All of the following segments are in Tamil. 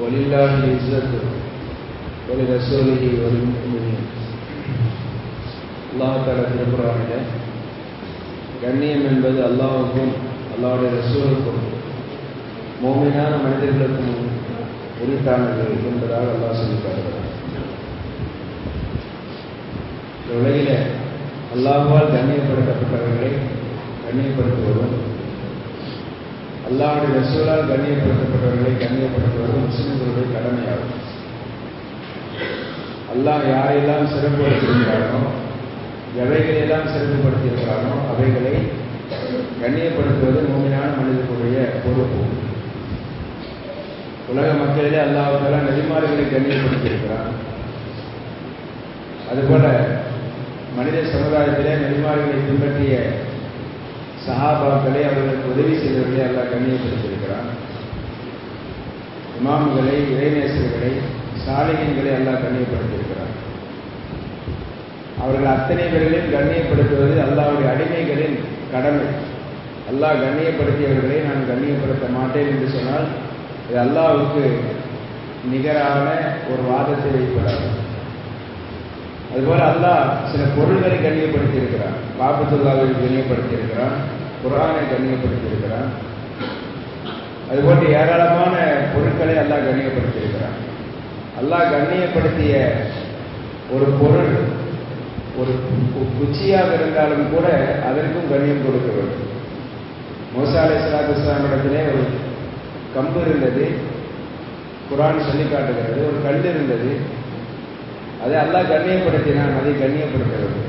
وَلِلَّهِ الْعِزَّةُ وَلِرَسُولِهِ وَلِلْمُؤْمِنِينَ. அல்லாஹ் தஆலா திருக்குர்ஆனிலே கண்ணியம் என்பது அல்லாஹ்வுக்கும் அல்லாஹ்வுடைய ரசூலுக்கும் முஃமினான மனிதர்களுக்கும் உரித்தானது என்பதாக அல்லாஹ் சொல்லித் தருகிறார். இந்த உலகிலே அல்லாஹ்வால் கண்ணியப்படுத்தப்பட்டவர்களை கண்ணியப்படுத்துவதும் அல்லாஹ்வுடைய ரசூலால் கண்ணியப்படுத்தப்பட்டவர்களை கண்ணியப்படுத்துவதும் முஸ்லிம்களுடைய கடமையாகும். அல்லாஹ் யாரையெல்லாம் சிறப்புப்படுத்தியிருக்கிறானோ, எவைகளெல்லாம் சிறப்புப்படுத்தியிருக்கிறானோ அவைகளை கண்ணியப்படுத்துவது முஃமினான மனிதர்களுடைய பொறுப்பு. உலக மக்களிலே அல்லாஹ் தஆலா நபிமார்களை கண்ணியப்படுத்தியிருக்கிறான். அதுபோல மனித சமுதாயத்திலே நபிமார்களை பின்பற்றிய சஹாபாக்களை அவர்களுக்கு உதவி செய்தவர்களை அல்லாஹ் கண்ணியப்படுத்தியிருக்கிறான். இமாம்களை, இறைநேசர்களை, சாலிஹீன்களை அல்லாஹ் கண்ணியப்படுத்தியிருக்கிறான். அவர்கள் அத்தனை பேர்களையும் கண்ணியப்படுத்துவது அல்லாஹ்வுடைய அடிமைகளின் கடமை. அல்லாஹ் கண்ணியப்படுத்தியவர்களை நான் கண்ணியப்படுத்த மாட்டேன் என்று சொன்னால் இது அல்லாஹ்வுக்கு நிகரான ஒரு வாதத்தை வைப்பதாகும். அதுபோல அல்லாஹ் சில பொருள்களை கண்ணியப்படுத்தியிருக்கிறான். காபத்துல்லாவை கண்ணியப்படுத்தியிருக்கிறான், குர்ஆனை கண்ணியப்படுத்தியிருக்கிறான். அதுபோன்று ஏராளமான பொருட்களை அல்லாஹ் கண்ணியப்படுத்தியிருக்கிறான். அல்லாஹ் கண்ணியப்படுத்திய ஒரு பொருள் ஒரு குச்சியாக இருந்தாலும் கூட அதற்கும் கண்ணியம் கொடுக்க வேண்டும். மூசா அலைஹிஸ்ஸலாத்து வஸ்ஸலாம் இடத்திலே ஒரு கம்பு இருந்தது, குர்ஆன் சொல்லி காட்டுகிறது. ஒரு கல் இருந்தது, அதை அல்லாஹ் கண்ணியப்படுத்தினான், அதை கண்ணியப்படுத்த வேண்டும்.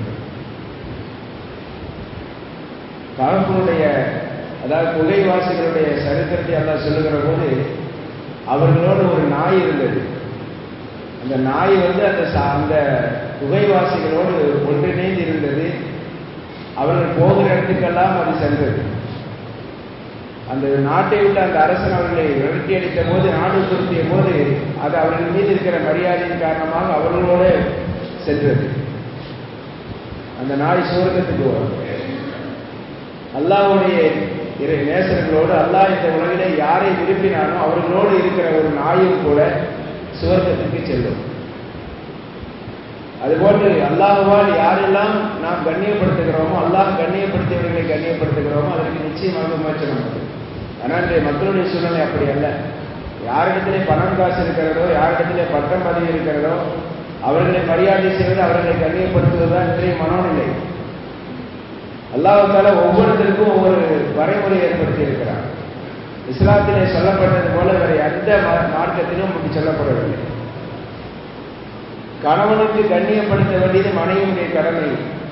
காஃபிருடைய அதாவது குகைவாசிகளுடைய சரித்திரத்தை அல்லாஹ் சொல்லுகிற போது அவர்களோடு ஒரு நாய் இருந்தது. அந்த நாய் அந்த குகைவாசிகளோடு ஒன்றிணைந்து இருந்தது. அவர்கள் போகிற இடத்துக்கெல்லாம் அது சென்றது. அந்த நாட்டை விட்டு அந்த அரசன் அவர்களை விரட்டி அடித்த போது, நாடு துருத்திய போது அது அவர்கள் மீது இருக்கிற மரியாதையின் காரணமாக அவர்களோடு சென்றது. அந்த நாய் சுவர்க்கத்துக்கு வரும். அல்லாஹ்வுடைய நேசர்களோடு அல்லாஹ் இந்த உலகிலே யாரை விரும்பினானோ அவர்களோடு இருக்கிற ஒரு நாயும் கூட சுவர்க்கத்துக்கு செல்லும். அதுபோன்று அல்லாஹ்வால் யாரெல்லாம் நாம் கண்ணியப்படுத்துகிறோமோ, அல்லாஹ் கண்ணியப்படுத்தியவர்களை கண்ணியப்படுத்துகிறோமோ அதற்கு நிச்சயமாக மோட்சம் உண்டு. ஆனால் இன்றைய மக்களுடைய சூழ்நிலை அப்படி அல்ல. யாரிடத்திலே பணம் காசு இருக்கிறதோ, யாரிடத்திலே பட்டம் பதவி இருக்கிறதோ அவர்களை மரியாதை செய்வது, அவர்களை கண்ணியப்படுத்துவதுதான் இன்றைய மனோநிலை. அல்லாஹ் தஆலா ஒவ்வொருத்தருக்கும் ஒவ்வொரு வரைமுறை ஏற்படுத்தி இருக்கிறார். இஸ்லாத்திலே சொல்லப்பட்டது போல வேற எந்த மார்க்கத்திலும் அப்படி சொல்லப்படவில்லை. கணவனுக்கு கண்ணியப்படுத்த வேண்டியது மனைவியுடைய கடமை.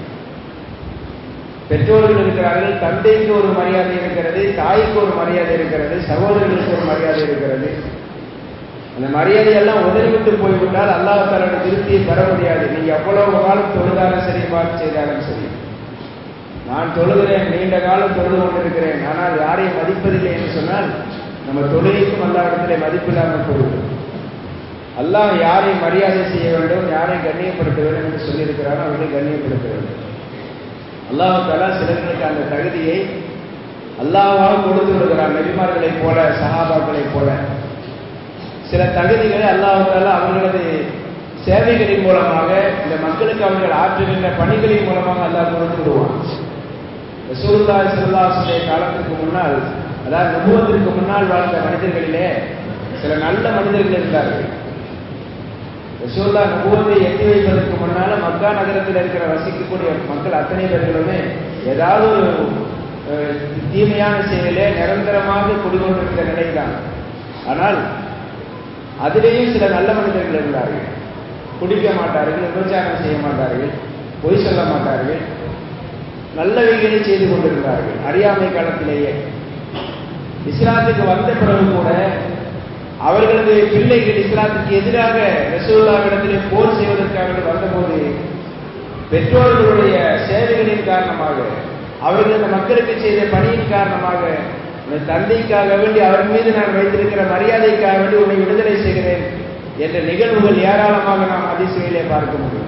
பெற்றோர்கள் இருக்கிறார்கள், தந்தைக்கு ஒரு மரியாதை இருக்கிறது, தாய்க்கு ஒரு மரியாதை இருக்கிறது, சகோதரர்களுக்கு ஒரு மரியாதை இருக்கிறது. அந்த மரியாதையெல்லாம் உதறிவிட்டு போய்விட்டால் அல்லாஹ் தஆலாவுடைய திருப்தியை பெற முடியாது. நீங்க எவ்வளவு காலம் தொழுதாலும் சரி, பார்த்து செய்தாலும் சரி. நான் தொழுகிறேன், நீண்ட காலம் தொழுது கொண்டிருக்கிறேன், ஆனால் யாரையும் மதிப்பதில்லை என்று சொன்னால் நம்ம தொழுகைக்கும் அல்லாஹ்விடத்திலே மதிப்பில்லாமல் போய்விடும். அல்லாஹ் யாரை மரியாதை செய்ய வேண்டும், யாரை கண்ணியப்படுத்த வேண்டும் என்று சொல்லியிருக்கிறாரோ அவர்களை கண்ணியப்படுத்த வேண்டும். அல்லாஹ் தஆலா சிலர்களுக்கு அந்த தகுதியை அல்லாஹ்வாக கொடுத்து விடுகிறார். நபிமார்களைப் போல, சஹாபாக்களைப் போல சில தகுதிகளை அல்லாஹ் தஆலா அவர்களது சேவைகளின் மூலமாக, இந்த மக்களுக்கு அவர்கள் ஆற்றுகின்ற பணிகளின் மூலமாக அல்லாஹ் கொடுத்து விடுவான். ரசூலுல்லாஹி ஸல்லல்லாஹு அலைஹி வஸல்லம் காலத்துக்கு முன்னால், அதாவது நபுவத்திற்கு முன்னால் வாழ்ந்த மனிதர்களிலே சில நல்ல மனிதர்கள் இருந்தார்கள். ரசூலுல்லாஹ் நபுவத்தை எட்டி வைப்பதற்கு முன்னால மக்கா நகரத்தில் இருக்கிற வசிக்கக்கூடிய மக்கள் அத்தனை பேர்களுமே ஏதாவது ஒரு தீமையான செயலிலே நிரந்தரமாக குடிகொண்டிருந்த நிலைதான். ஆனால் அதிலேயும் சில நல்ல மனிதர்கள் இருந்தார்கள். குடிக்க மாட்டார்கள், விபச்சாரம் செய்ய மாட்டார்கள், பொய் சொல்ல மாட்டார்கள், நல்லவைகளை செய்து கொண்டிருந்தார்கள் அறியாமை காலத்திலேயே. இஸ்லாத்துக்கு வந்த பிறகு கூட அவர்களது பிள்ளைகள் இஸ்லாத்துக்கு எதிராக ரசூலுல்லாஹ்விடத்திலே போர் செய்வதற்காக வந்தபோது பெற்றோர்களுடைய சேவைகளின் காரணமாக, அவர்கள் அந்த மக்களுக்கு செய்த பணியின் காரணமாக, தந்தைக்காக வேண்டி அவர் மீது நான் வைத்திருக்கிற மரியாதைக்காக வேண்டி உன்னை விடுதலை செய்கிறேன் என்ற நிகழ்வுகள் ஏராளமாக நாம் ஹதீஸ்களிலே பார்க்க முடியும்.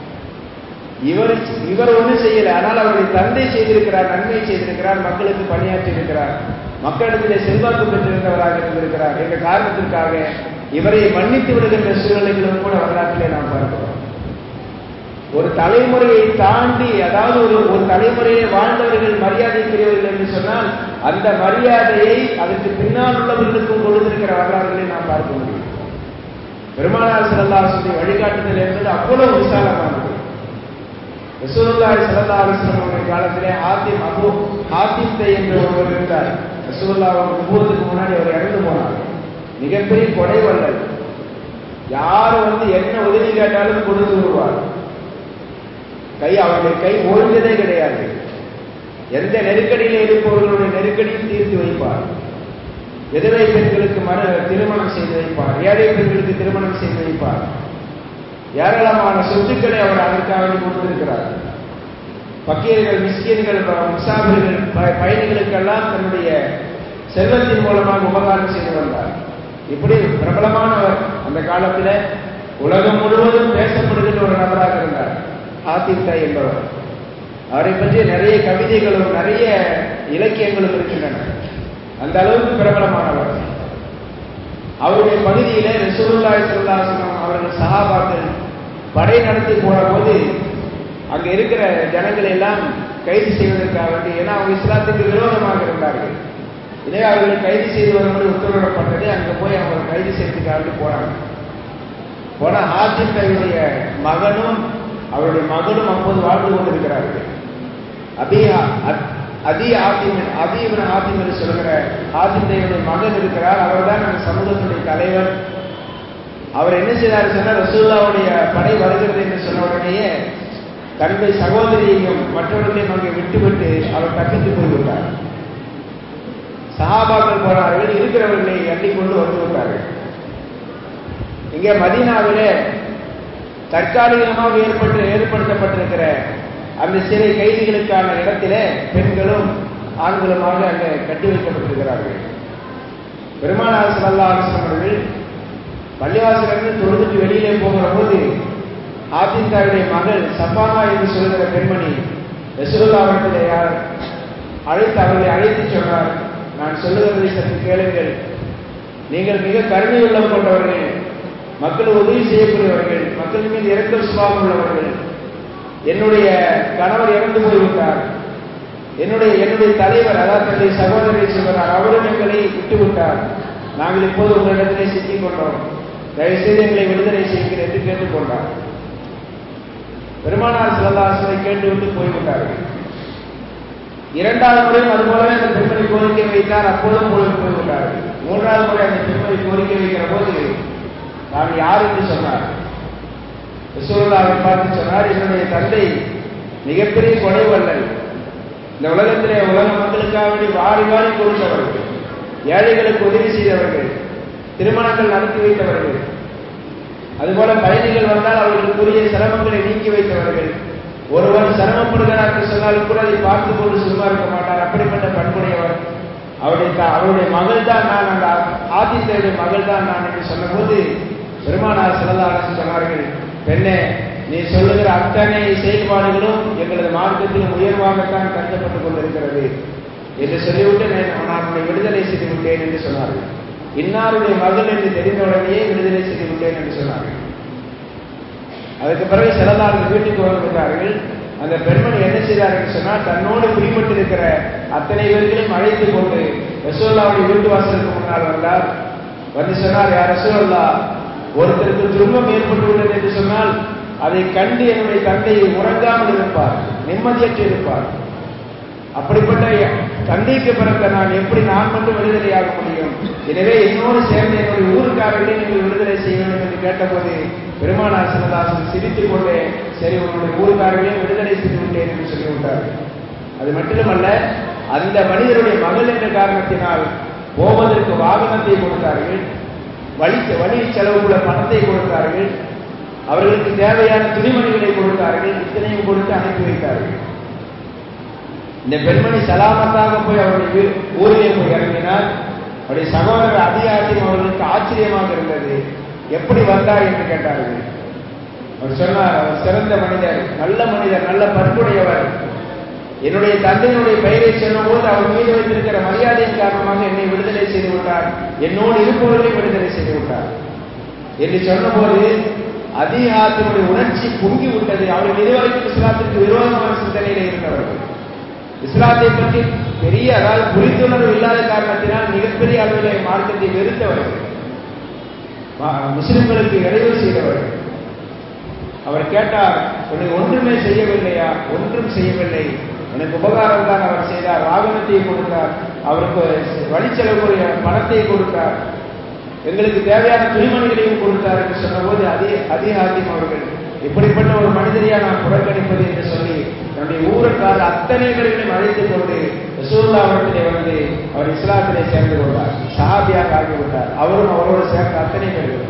இவர் ஒன்றும் செய்யல, ஆனால் அவருடைய தந்தை செய்திருக்கிறார், நன்மை செய்திருக்கிறார், மக்களுக்கு பணியாற்றி இருக்கிறார், மக்களிடத்திலே செல்வாக்கு பெற்றிருந்தவராக இருந்திருக்கிறார் என்ற காரணத்திற்காக இவரை மன்னித்து விடுகின்ற சூழ்நிலைகளும் கூட வரலாற்றிலே நாம் பார்க்கிறோம். ஒரு தலைமுறையை தாண்டி, அதாவது ஒரு தலைமுறையை வாழ்ந்தவர்கள் மரியாதைக்குரியவர்கள் என்று சொன்னால் அந்த மரியாதையை அதற்கு பின்னால் உள்ளவர்களுக்கும் கொடுத்திருக்கிற வரலாறுகளை நாம் பார்க்க முடியும். பெருமானார் ஸல்லல்லாஹு அலைஹி வஸல்லம் வழிகாட்டுதல் என்பது அவ்வளவு விசாலமானது. ரசூலுல்லாஹி ஸல்லல்லாஹு அலைஹி வஸல்லம் காலத்திலே அபூ ஹாத்திம் என்ற ஒருவர் இருந்தார். ரசூலுல்லாஹ் நுபுவத்துக்கு முன்னாடி அவர் இறந்து போனார். மிகப்பெரிய கொடை வள்ளல். யார் என்ன உதவி கேட்டாலும் கொடுத்து விடுவார். அவருடைய கை ஓய்ந்ததே கிடையாது. எந்த நெருக்கடியில் இருப்பவர்களுடைய நெருக்கடியும் தீர்த்து வைப்பார். விதவை பெண்களுக்கு திருமணம் செய்து வைப்பார். ஏழை பெண்களுக்கு திருமணம் செய்து வைப்பார். ஏராளமான சொத்துக்களை அவர் அதற்காக கொடுத்திருக்கிறார். பக்கீர்கள், மிஸ்கீன்கள், முசாபிர்கள், பயணிகளுக்கெல்லாம் தன்னுடைய செல்வத்தின் மூலமாக உபகாரம் செய்து வந்தார். இப்படி பிரபலமானவர். அந்த காலத்தில் உலகம் முழுவதும் பேசப்படுகின்ற ஒரு நபராக இருந்தார் ஹாத்திம் என்பவர். அவரை பற்றி நிறைய கவிதைகளும் நிறைய இலக்கியங்களும் இருக்கின்றன. அந்த அளவுக்கு பிரபலமானவர். அவருடைய பகுதியிலே ரசூலுல்லாஹி ஸல்லல்லாஹு அலைஹி வஸல்லம் அவர்கள் சஹாபாக்கள் படை நடத்தி போன போது அங்க இருக்கிற ஜனங்களை எல்லாம் கைது செய்வதற்காக வேண்டி, ஏன்னா அவங்க இஸ்லாத்துக்கு விரோதமாக இருந்தார்கள். இதே அவர்களை கைது செய்து வரும்படி உத்தரவிடப்பட்டது. அங்க போய் அவங்க கைது செய்வதற்காக வேண்டி போனாங்க. போன ஹாத்திம் மகனும் அவருடைய மகனும் அப்போது வாழ்ந்து கொண்டிருக்கிறார்கள். அதி ஆத்திம் என்று சொல்கிற ஆத்திமுடைய மகன் இருக்கிறார். அவர் தான் அந்த சமூகத்துடைய தலைவர். அவர் என்ன செய்தார் சொன்னால், ரசூலுல்லாஹ்வுடைய படை வருகிறது என்று சொன்ன உடனேயே தன்னுடைய சகோதரியையும் மற்றவர்களையும் அங்கே விட்டுவிட்டு அவர் தப்பித்து போய்விட்டார். சஹாபாக்கள் போனார்கள். இருக்கிறவர்களை அள்ளிக்கொண்டு வந்து விட்டார்கள். இங்கே மதீனாவிலே தற்காலிகமாக ஏற்படுத்தப்பட்டிருக்கிற அந்த சிறை கைதிகளுக்கான இடத்திலே பெண்களும் ஆண்களுமாக அங்கே கட்டி வைக்கப்பட்டிருக்கிறார்கள். பெருமானார் ஸல்லல்லாஹு அலைஹி வஸல்லம் அவர்கள் பள்ளிவாசலிருந்து தொழுதுட்டு வெளியிலே போகிற போது ஆத்திமுடைய மகள் சஃபானா என்று சொல்கிற பெண்மணி ரசூலுல்லாஹ்விடத்திலே அவர்களை அழைத்து சொன்னார், நான் சொல்லுகிறதை சற்று கேளுங்கள். நீங்கள் மிக கருணை உள்ளம் கொண்டவர்கள், மக்கள் உதவி செய்யக்கூடியவர்கள், மக்கள் மீது இரக்க சுபாவம் உள்ளவர்கள். என்னுடைய கணவர் இறந்து போய்விட்டார். என்னுடைய தலைவர், அதாவது தன்னுடைய சகோதரரை சொல்கிறார், அவரும் எங்களை விட்டுவிட்டார். நாங்கள் இப்போது உங்களிடத்திலே சிக்கிக் கொண்டோம். தயவுசெய்து எங்களை விடுதலை செய்கிறேன் என்று கேட்டுக்கொண்டார். பெருமானார் ஸல்லல்லாஹு அலைஹி வஸல்லம் கேட்டுவிட்டு போய்விட்டார்கள். இரண்டாவது முறையும் அதுபோலவே அந்த பெண்மணி கோரிக்கை வைத்தார். அப்போதும் போய்விட்டார்கள். மூன்றாவது முறை அந்த பெண்மணி கோரிக்கை வைக்கிற போது நான் யார் என்று சொன்னார். ரசூலுல்லாஹை பார்த்து சொன்னார், என்னுடைய தந்தை மிகப்பெரிய கொடை வள்ளல். இந்த உலகத்திலே உலக மக்களுக்காக வேண்டி வாரி வாரி கொடுத்தவர்கள், ஏழைகளுக்கு உதவி செய்தவர்கள், திருமணங்கள் நடத்தி வைத்தவர்கள், அதுபோல பயணிகள் வந்தால் அவர்களுக்குரிய சிரமங்களை நீக்கி வைத்தவர்கள். ஒருவர் சிரமப்படுகிறார் என்று சொன்னாலும் கூட அதை பார்த்து கொண்டு சும்மா இருக்க மாட்டார். அப்படிப்பட்ட பண்புடையவர். அவருடைய மகள் தான் நான், அந்த ஆதித்யருடைய மகள் தான் நான் என்று சொன்ன போது பெருமானார் ஸல்லல்லாஹு அலைஹி வஸல்லம் சொன்னார்கள், பெண்ணே, நீ சொல்லுகிற அத்தனை செயல்பாடுகளும் எங்களது மார்க்கத்தில் உயர்வாகத்தான் கருதப்பட்டுக் கொண்டிருக்கிறது என்று சொல்லிவிட்டு நான் உன்னை விடுதலை செய்து விட்டேன் என்று சொன்னார்கள். இன்னாருடைய மகள் என்று தெரிந்தவுடனேயே விடுதலை செய்து விட்டேன் என்று சொன்னார்கள். அதுக்கு பிறகு சில நாள் வீட்டுக்கு வந்துவிட்டார்கள். அந்த பெண்மணி என்ன செய்தார் என்று சொன்னால், தன்னோடு பிடிபட்டிருக்கிற அத்தனை பேர்களையும் அழைத்துக் கொண்டு ரசூலுல்லாஹ்வுடைய வீட்டு வாசலுக்கு முன்னால் வந்தார். வந்து சொன்னார், யா ரசூலுல்லாஹ், ஒருத்தருக்கு துன்பம் ஏற்பட்டுவிட்டது என்று சொன்னால் அதை கண்டு என்னுடைய தந்தை உறங்காமல் இருப்பார், நிம்மதியற்று இருப்பார். அப்படிப்பட்ட தந்தைக்கு பிறந்த நான் மட்டும் விடுதலையாக முடியும். எனவே என்னோடு சேர்ந்த என்னுடைய ஊருக்காரர்களை நீங்கள் விடுதலை செய்ய வேண்டும் என்று கேட்டபோது பெருமானார் ஸல்லல்லாஹு அலைஹி வஸல்லம் சிரித்துக் கொண்டே, சரி, உங்களுடைய ஊருக்காரர்களையும் விடுதலை செய்து விட்டேன் என்று சொல்லிவிட்டார்கள். அது மட்டுமல்ல, அந்த மனிதருடைய மகள் என்ற காரணத்தினால் போவதற்கு வாகனத்தை கொடுத்தார்கள், வழி செலவுக்குள்ள பணத்தை கொடுத்தார்கள், அவர்களுக்கு தேவையான துணிமணிகளை கொடுத்தார்கள். இத்தனையும் கொடுத்து அனுப்பி வைத்தார்கள். இந்த பெண்மணி சலாமத்தாக போய் அவருடைய ஊரிலே போய் இறங்கினார். அவருடைய சகோதரர் அதிகாரியும் அவர்களுக்கு ஆச்சரியமாக இருந்தது. எப்படி வந்தார் என்று கேட்டார்கள். அவர் சொன்னார், அவர் சிறந்த மனிதர், நல்ல பண்புடையவர். என்னுடைய தந்தையினுடைய பெயரை சொன்னும் போது அவர் மீது வைத்திருக்கிற மரியாதையின் காரணமாக என்னை விடுதலை செய்து விட்டார், என்னோடு இருப்பவர்களை விடுதலை செய்து விட்டார். என்று சொன்னபோது அதிகாரத்தினுடைய உணர்ச்சி பொங்கி விட்டது. அவர்கள் இதுவரைக்கும் இஸ்லாத்திற்கு விரோதமான சிந்தனையில இருந்தவர்கள், இஸ்லாத்தை பற்றி பெரிய அதாவது புரிந்துணர்வு இல்லாத காரணத்தினால் மிகப்பெரிய அளவிலே மார்க்கத்தை வெறுத்தவர்கள், முஸ்லிம்களுக்கு இடையூறு செய்தவர்கள். அவர் கேட்டார், உனக்கு ஒன்றுமே செய்யவில்லையா? ஒன்றும் செய்யவில்லை, எனக்கு உபகாரம் தான் அவர் செய்தார். வாகனத்தை கொடுத்தார், அவருக்கு வழிச்செலவுக்குரிய பணத்தை கொடுத்தார், எங்களுக்கு தேவையான துணிமணிகளையும் கொடுத்தார் என்று சொன்னபோது அதிகாரியம் அவர்கள் இப்படிப்பட்ட ஒரு மனிதரையா நான் புறக்கணிப்பது என்று சொல்லி தன்னுடைய ஊருக்கார் அத்தனை பேர்களையும் அழைத்துக் கொண்டு ரசூலுல்லாஹ்விடத்திலே வந்து அவர் இஸ்லாத்திலே சேர்ந்து கொண்டார், சஹாபியாக ஆகிவிட்டார். அவரும் அவரோடு சேர்ந்த அத்தனை பேர்கள்.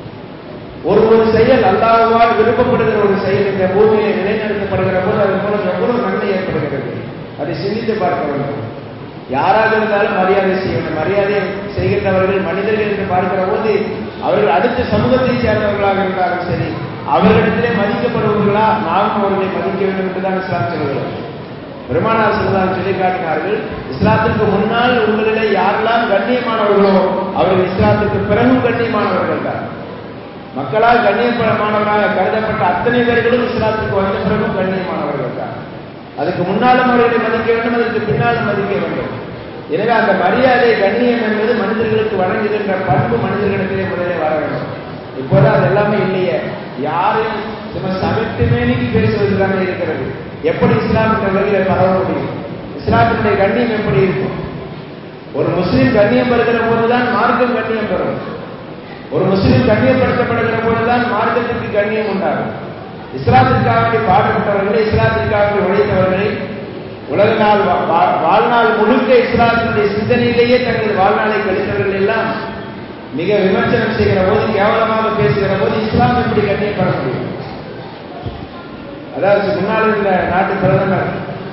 ஒரு செயல் அல்லாஹ்வால் விருப்பப்படுகிற ஒரு செயல் இந்த பூமியிலே நிலைநிறுத்தப்படுகிற போது அதன் மூலம் எவ்வளவு நன்மை ஏற்படுகிறது அதை சிந்தித்து பார்க்க வேண்டும். யாராக இருந்தாலும் மரியாதை செய்யணும். மரியாதை செய்கின்றவர்கள் மனிதர்கள் என்று பார்க்கிற போது அவர்கள் அடுத்த சமூகத்தை சேர்ந்தவர்களாக இருந்தாலும் சரி, அவர்களிடத்திலே மதிக்கப்படுவர்களா நாமும் அவர்களை மதிக்க வேண்டும் என்றுதான் இஸ்லாம் சொல்கிறது. பெருமானார் ஸல்லல்லாஹு சொல்லி காட்டினார்கள், இஸ்லாத்திற்கு முன்னால் உங்களிலே யாரெல்லாம் கண்ணியமானவர்களோ அவர்கள் இஸ்லாத்திற்கு பிறகும் கண்ணியமானவர்கள் தான். மக்களால் கண்ணியமானவராக கருதப்பட்ட அத்தனை பேர்களும் இஸ்லாத்திற்கு வந்த பிறகும் கண்ணியமானவர்கள் தான். அதுக்கு முன்னாலும் அவர்களை மதிக்க வேண்டும், அதற்கு பின்னாலும் மதிக்க வேண்டும். எனவே அந்த மரியாதை கண்ணியம் என்பது மனிதர்களுக்கு வழங்குகின்ற பண்பு மனிதர்களிடத்திலே முதலே வர வேண்டும். இப்போது அது எல்லாமே இல்லையே, யாரையும் சமைத்து மேனிக்கு பேசுவதுதானே இருக்கிறது. எப்படி இஸ்லாம் என்ற வகையில் பரவ முடியும்? இஸ்லாத்தினுடைய கண்ணியம் எப்படி இருக்கும்? ஒரு முஸ்லீம் கண்ணியம் பெறுகிற போதுதான் மார்க்கம் கண்ணியம் பெறும். ஒரு முஸ்லீம் கண்ணியப்படுத்தப்படுகிற போதுதான் மார்க்கத்திற்கு கண்ணியம் உண்டாகும். இஸ்லாத்திற்காக பாடுபட்டவர்களை, இஸ்லாத்திற்காக உழைத்தவர்களை, உலக நாள் வாழ்நாள் முழுக்க இஸ்லாத்தினுடைய சிந்தனையிலேயே தங்கள் வாழ்நாளை கழித்தவர்கள் எல்லாம் மிக விமர்சனம் செய்கிற போது, கேவலமாக பேசுகிற போது இஸ்லாம் எப்படி கண்ணியப்பட முடியும்? அதாவது முன்னால் இருந்த நாட்டு பிரதமர்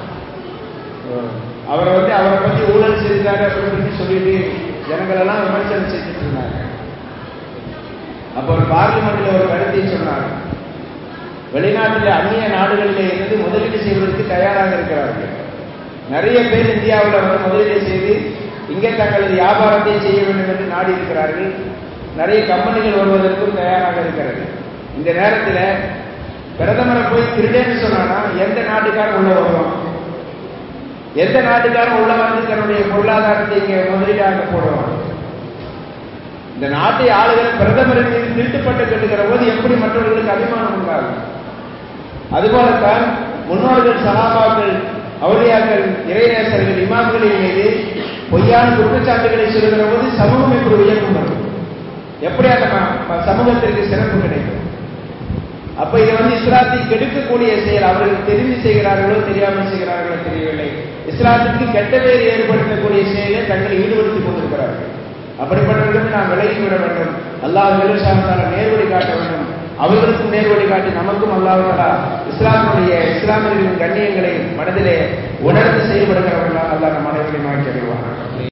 அவரை பற்றி ஊழல் செய்தாரு அப்படின்னு சொல்லிட்டு ஜனங்கள் எல்லாம் விமர்சனம் செஞ்சுட்டு இருந்தாங்க. அப்ப ஒரு பார்லிமெண்ட்ல ஒரு கருத்தை சொன்னார், வெளிநாட்டில் அந்நிய நாடுகளிலே இருந்து முதலீடு செய்வதற்கு தயாராக இருக்கிறார்கள். நிறைய பேர் இந்தியாவில் வந்து முதலீடு செய்து இங்கே தங்களது வியாபாரத்தை செய்ய வேண்டும் என்று நாடி இருக்கிறார்கள். நிறைய கம்பெனிகள் வருவதற்கும் தயாராக இருக்கிறது. இந்த நேரத்தில் பிரதமரை போய் திருடேன்னு சொன்னா எந்த நாட்டுக்காரன் உள்ள வருவான்? எந்த நாட்டுக்காரன் உள்ள வந்து தன்னுடைய பொருளாதாரத்தை இங்கே முதலீடாக போடுவான்? இந்த நாட்டை ஆளுகிற பிரதமரின் மீது திருட்டுப்பட்டு கட்டுகிற போது எப்படி மற்றவர்களுக்கு அபிமானம் உண்டாகும்? அதுபோலத்தான் முன்னோர்கள், சஹாபாக்கள், அவுலியாக்கள், இறைநேசர்கள், இமாம்களின் மீது பொய்யான குற்றச்சாட்டுகளை சொல்கிற போது சமூகம் எப்படி உயர்வு வரும்? எப்படி அந்த சமூகத்திற்கு சிறப்பு கிடைக்கும்? அப்ப இதை இஸ்லாத்தை கெடுக்கக்கூடிய செயல். அவர்கள் தெரிந்து செய்கிறார்களோ தெரியாமல் செய்கிறார்களோ தெரியவில்லை. இஸ்லாத்திற்கு கெட்ட பேர் ஏற்படுத்தக்கூடிய செயலை தங்களை ஈடுபடுத்திக் கொண்டிருக்கிறார்கள். அப்படிப்பட்டவர்களுக்கு நாம் விலகிவிட வேண்டும். அல்லாஹ் நேர்வழி காட்ட வேண்டும். அவர்களுக்கும் நேர்வழி காட்டி நமக்கும் அல்லாஹ் இஸ்லாமியர்களின் கண்ணியங்களை மனதிலே உணர்ந்து செயல்படுகிறவர்களாக அல்லாஹ் நம் அனைவரையும் ஆக்கி அறிவார்கள்.